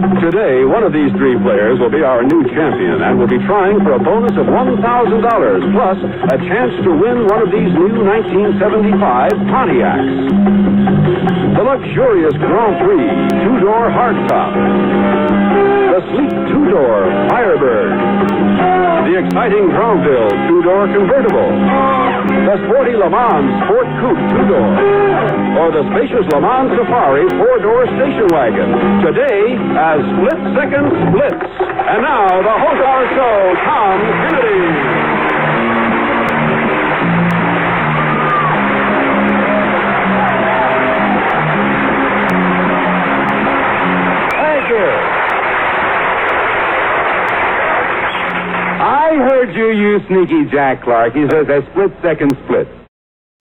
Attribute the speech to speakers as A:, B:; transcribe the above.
A: Today, one of these three players will be our new champion and will be trying for a bonus of $1,000 plus a chance to win one of these new 1975 Pontiacs. The luxurious Grand Prix two-door hardtop. The sleek two-door Firebird. The exciting Granville two-door convertible. The sporty Le Mans Sport Coupe two-door. Or the spacious Le Mans Safari four-door station wagon. Today, as split-second splits. And now, the host of our show, Tom Kennedy.
B: I heard you, you sneaky Jack Clark. He says a split-second split.